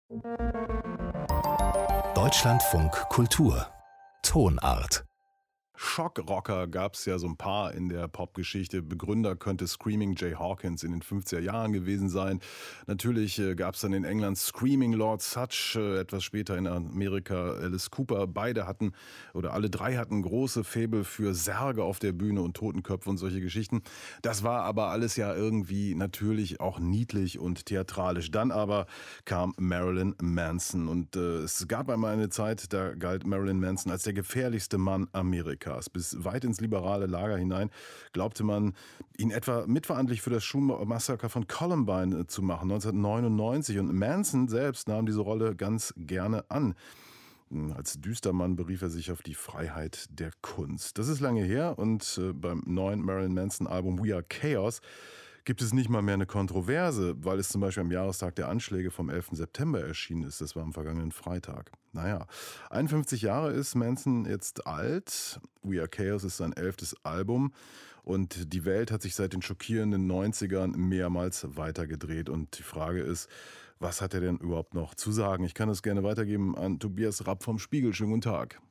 Deutschlandfunk Kultur Tonart. Schockrocker gab es ja so ein paar in der Popgeschichte. Begründer könnte Screaming Jay Hawkins in den 50er Jahren gewesen sein. Natürlich gab es dann in England Screaming Lord Sutch, etwas später in Amerika Alice Cooper. Beide hatten, oder alle drei hatten große Faible für Särge auf der Bühne und Totenköpfe und solche Geschichten. Das war aber alles ja irgendwie natürlich auch niedlich und theatralisch. Dann aber kam Marilyn Manson und es gab einmal eine Zeit, da galt Marilyn Manson als der gefährlichste Mann Amerikas. Bis weit ins liberale Lager hinein glaubte man, ihn etwa mitverantwortlich für das Schulmassaker von Columbine zu machen, 1999. Und Manson selbst nahm diese Rolle ganz gerne an. Als Düstermann berief er sich auf die Freiheit der Kunst. Das ist lange her und beim neuen Marilyn Manson Album We Are Chaos gibt es nicht mal mehr eine Kontroverse, weil es zum Beispiel am Jahrestag der Anschläge vom 11. September erschienen ist. Das war am vergangenen Freitag. Naja, 51 Jahre ist Manson jetzt alt. We Are Chaos ist sein 11. Album. Und die Welt hat sich seit den schockierenden 90ern mehrmals weitergedreht. Und die Frage ist, was hat er denn überhaupt noch zu sagen? Ich kann es gerne weitergeben an Tobias Rapp vom Spiegel. Schönen guten Tag.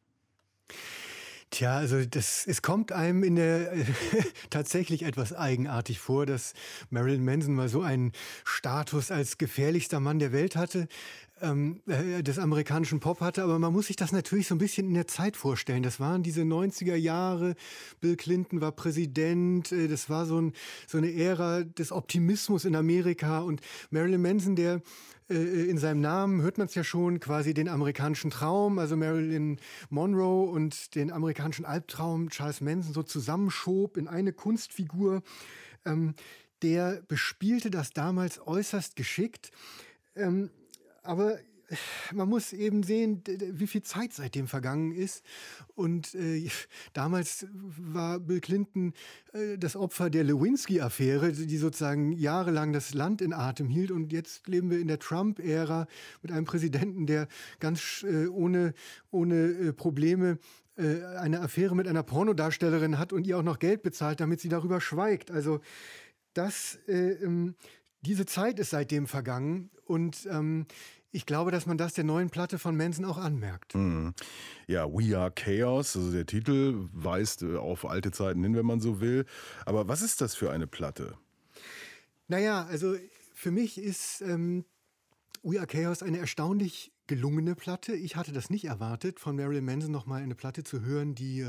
Tja, also es kommt einem in der tatsächlich etwas eigenartig vor, dass Marilyn Manson mal so einen Status als gefährlichster Mann der Welt hatte, des amerikanischen Pop hatte, aber man muss sich das natürlich so ein bisschen in der Zeit vorstellen. Das waren diese 90er Jahre, Bill Clinton war Präsident, das war so eine Ära des Optimismus in Amerika und Marilyn Manson, der in seinem Namen hört man es ja schon, quasi den amerikanischen Traum, also Marilyn Monroe und den amerikanischen Albtraum Charles Manson so zusammenschob in eine Kunstfigur, der bespielte das damals äußerst geschickt. Aber man muss eben sehen, wie viel Zeit seitdem vergangen ist. Und damals war Bill Clinton das Opfer der Lewinsky-Affäre, die sozusagen jahrelang das Land in Atem hielt. Und jetzt leben wir in der Trump-Ära mit einem Präsidenten, der ganz ohne Probleme eine Affäre mit einer Pornodarstellerin hat und ihr auch noch Geld bezahlt, damit sie darüber schweigt. Also diese Zeit ist seitdem vergangen und ich glaube, dass man das der neuen Platte von Manson auch anmerkt. Ja, We Are Chaos, also der Titel weist auf alte Zeiten hin, wenn man so will. Aber was ist das für eine Platte? Naja, also für mich ist We Are Chaos eine erstaunlich gelungene Platte. Ich hatte das nicht erwartet, von Marilyn Manson nochmal eine Platte zu hören, die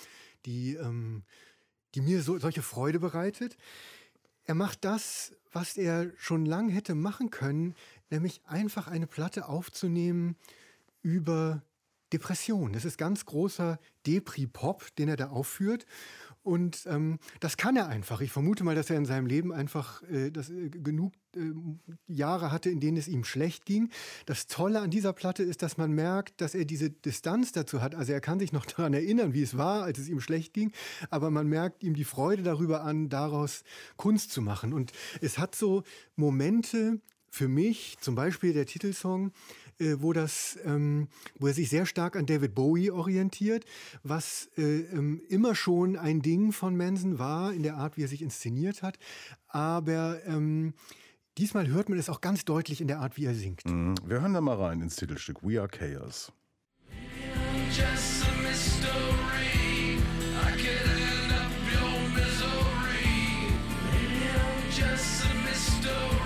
mir solche Freude bereitet. Er macht das, was er schon lang hätte machen können, nämlich einfach eine Platte aufzunehmen über Depression. Das ist ganz großer Depri-Pop, den er da aufführt. Und das kann er einfach. Ich vermute mal, dass er in seinem Leben einfach genug Jahre hatte, in denen es ihm schlecht ging. Das Tolle an dieser Platte ist, dass man merkt, dass er diese Distanz dazu hat. Also er kann sich noch daran erinnern, wie es war, als es ihm schlecht ging. Aber man merkt ihm die Freude darüber an, daraus Kunst zu machen. Und es hat so Momente, für mich, zum Beispiel der Titelsong, wo er sich sehr stark an David Bowie orientiert, was immer schon ein Ding von Manson war, in der Art, wie er sich inszeniert hat. Aber diesmal hört man es auch ganz deutlich in der Art, wie er singt. Wir hören da mal rein ins Titelstück We Are Chaos. Just a mystery. I could end up your misery. Maybe I'm just a mystery.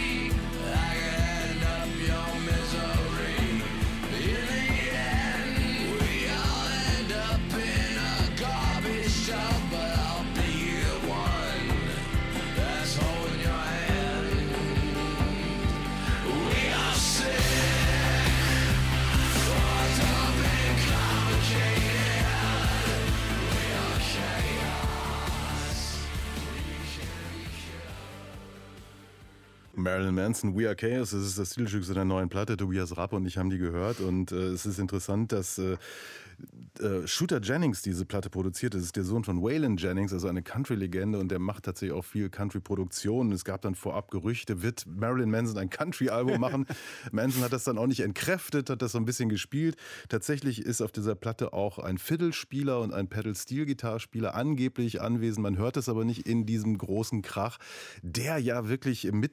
Marilyn Manson, We Are Chaos, das ist das Titelstück seiner neuen Platte. Tobias Rapp und ich haben die gehört und es ist interessant, dass Shooter Jennings diese Platte produziert. Das ist der Sohn von Waylon Jennings, also eine Country-Legende und der macht tatsächlich auch viel Country-Produktion. Es gab dann vorab Gerüchte, wird Marilyn Manson ein Country-Album machen? Manson hat das dann auch nicht entkräftet, hat das so ein bisschen gespielt. Tatsächlich ist auf dieser Platte auch ein Fiddle-Spieler und ein Pedal-Steel-Gitarrespieler angeblich anwesend. Man hört es aber nicht in diesem großen Krach, der ja wirklich mitklatscht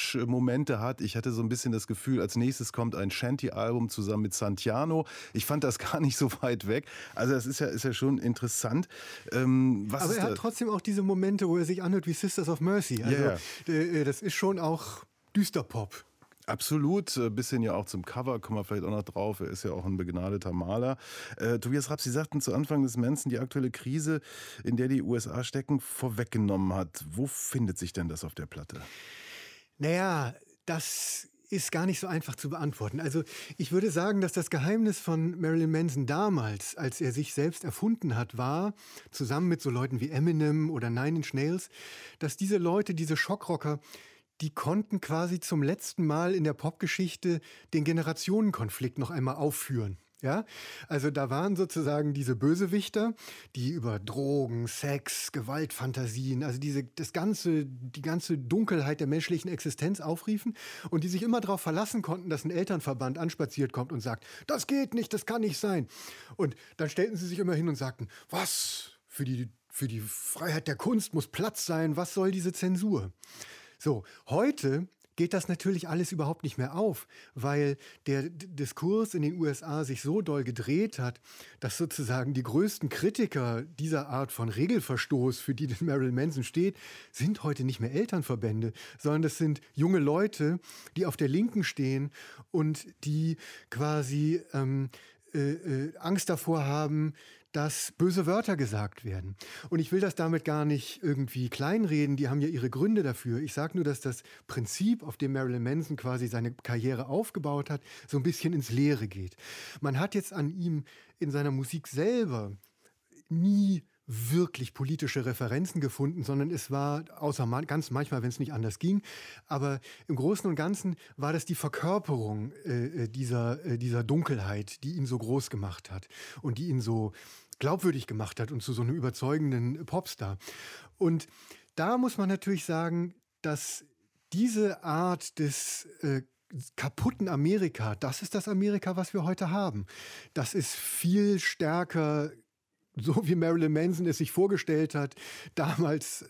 Touch-Momente hat. Ich hatte so ein bisschen das Gefühl, als nächstes kommt ein Shanty-Album zusammen mit Santiano. Ich fand das gar nicht so weit weg. Also das ist ja schon interessant. Aber er hat trotzdem auch diese Momente, wo er sich anhört wie Sisters of Mercy. Also das ist schon auch Düsterpop. Absolut, bisschen ja auch zum Cover, kommen wir vielleicht auch noch drauf, er ist ja auch ein begnadeter Maler. Tobias Rapp, Sie sagten zu Anfang, dass Manson die aktuelle Krise, in der die USA stecken, vorweggenommen hat. Wo findet sich denn das auf der Platte? Naja, das ist gar nicht so einfach zu beantworten. Also ich würde sagen, dass das Geheimnis von Marilyn Manson damals, als er sich selbst erfunden hat, war, zusammen mit so Leuten wie Eminem oder Nine Inch Nails, dass diese Leute, diese Schockrocker, die konnten quasi zum letzten Mal in der Popgeschichte den Generationenkonflikt noch einmal aufführen. Ja, also da waren sozusagen diese Bösewichter, die über Drogen, Sex, Gewaltfantasien, also die ganze Dunkelheit der menschlichen Existenz aufriefen und die sich immer darauf verlassen konnten, dass ein Elternverband anspaziert kommt und sagt, das geht nicht, das kann nicht sein. Und dann stellten sie sich immer hin und sagten, was? Für die Freiheit der Kunst muss Platz sein, was soll diese Zensur? So, heute geht das natürlich alles überhaupt nicht mehr auf, weil der Diskurs in den USA sich so doll gedreht hat, dass sozusagen die größten Kritiker dieser Art von Regelverstoß, für die Marilyn Manson steht, sind heute nicht mehr Elternverbände, sondern das sind junge Leute, die auf der Linken stehen und die quasi Angst davor haben, dass böse Wörter gesagt werden. Und ich will das damit gar nicht irgendwie kleinreden, die haben ja ihre Gründe dafür. Ich sage nur, dass das Prinzip, auf dem Marilyn Manson quasi seine Karriere aufgebaut hat, so ein bisschen ins Leere geht. Man hat jetzt an ihm in seiner Musik selber nie wirklich politische Referenzen gefunden, sondern es war, außer ganz manchmal, wenn es nicht anders ging, aber im Großen und Ganzen war das die Verkörperung dieser Dunkelheit, die ihn so groß gemacht hat und die ihn so glaubwürdig gemacht hat und zu so einem überzeugenden Popstar. Und da muss man natürlich sagen, dass diese Art des kaputten Amerika, das ist das Amerika, was wir heute haben. Das ist viel stärker, so wie Marilyn Manson es sich vorgestellt hat, damals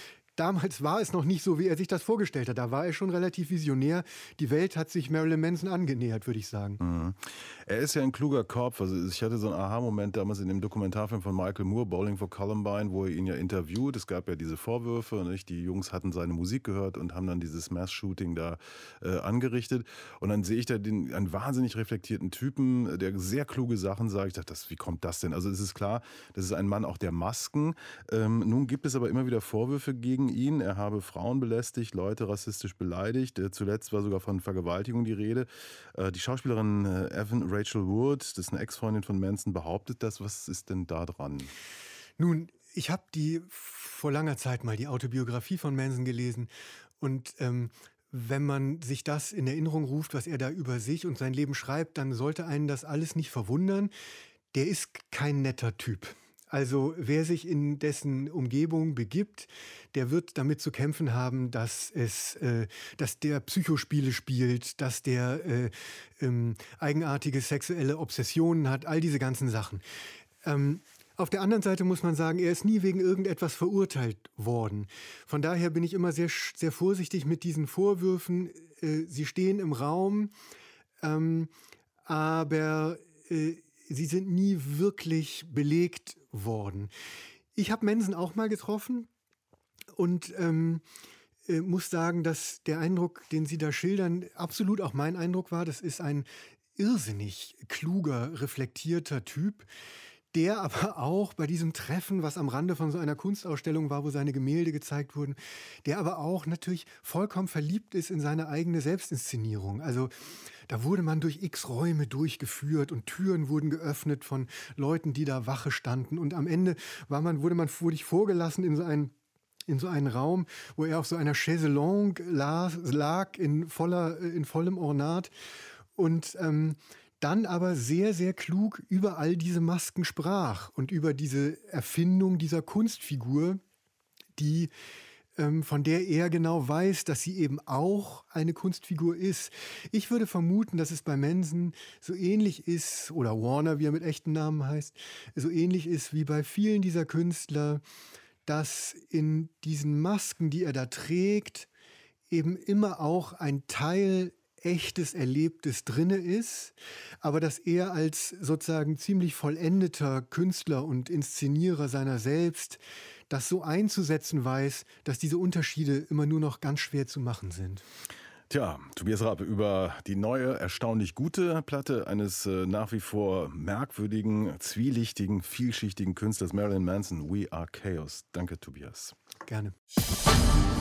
war es noch nicht so, wie er sich das vorgestellt hat. Da war er schon relativ visionär. Die Welt hat sich Marilyn Manson angenähert, würde ich sagen. Mhm. Er ist ja ein kluger Kopf. Also ich hatte so einen Aha-Moment damals in dem Dokumentarfilm von Michael Moore, Bowling for Columbine, wo er ihn ja interviewt. Es gab ja diese Vorwürfe, nicht? Die Jungs hatten seine Musik gehört und haben dann dieses Mass-Shooting da angerichtet. Und dann sehe ich da einen wahnsinnig reflektierten Typen, der sehr kluge Sachen sagt. Ich dachte, wie kommt das denn? Also es ist klar, das ist ein Mann auch der Masken. Nun gibt es aber immer wieder Vorwürfe gegen ihn. Er habe Frauen belästigt, Leute rassistisch beleidigt. Zuletzt war sogar von Vergewaltigung die Rede. Die Schauspielerin Rachel Wood, das ist eine Ex-Freundin von Manson, behauptet das. Was ist denn da dran? Nun, ich habe vor langer Zeit mal die Autobiografie von Manson gelesen und wenn man sich das in Erinnerung ruft, was er da über sich und sein Leben schreibt, dann sollte einen das alles nicht verwundern. Der ist kein netter Typ. Also wer sich in dessen Umgebung begibt, der wird damit zu kämpfen haben, dass der Psychospiele spielt, dass der eigenartige sexuelle Obsessionen hat, all diese ganzen Sachen. Auf der anderen Seite muss man sagen, er ist nie wegen irgendetwas verurteilt worden. Von daher bin ich immer sehr, sehr vorsichtig mit diesen Vorwürfen. Sie stehen im Raum, aber sie sind nie wirklich belegt worden. Ich habe Manson auch mal getroffen und muss sagen, dass der Eindruck, den Sie da schildern, absolut auch mein Eindruck war. Das ist ein irrsinnig kluger, reflektierter Typ, der aber auch bei diesem Treffen, was am Rande von so einer Kunstausstellung war, wo seine Gemälde gezeigt wurden, der aber auch natürlich vollkommen verliebt ist in seine eigene Selbstinszenierung. Also da wurde man durch x Räume durchgeführt und Türen wurden geöffnet von Leuten, die da Wache standen. Und am Ende wurde ich vorgelassen in so einen Raum, wo er auf so einer Chaiselongue lag in vollem Ornat und dann aber sehr, sehr klug über all diese Masken sprach und über diese Erfindung dieser Kunstfigur, von der er genau weiß, dass sie eben auch eine Kunstfigur ist. Ich würde vermuten, dass es bei Manson so ähnlich ist, oder Warner, wie er mit echten Namen heißt, so ähnlich ist wie bei vielen dieser Künstler, dass in diesen Masken, die er da trägt, eben immer auch ein Teil echtes Erlebtes drinne ist, aber dass er als sozusagen ziemlich vollendeter Künstler und Inszenierer seiner selbst das so einzusetzen weiß, dass diese Unterschiede immer nur noch ganz schwer zu machen sind. Tja, Tobias Rapp über die neue, erstaunlich gute Platte eines nach wie vor merkwürdigen, zwielichtigen, vielschichtigen Künstlers Marilyn Manson, We Are Chaos. Danke, Tobias. Gerne.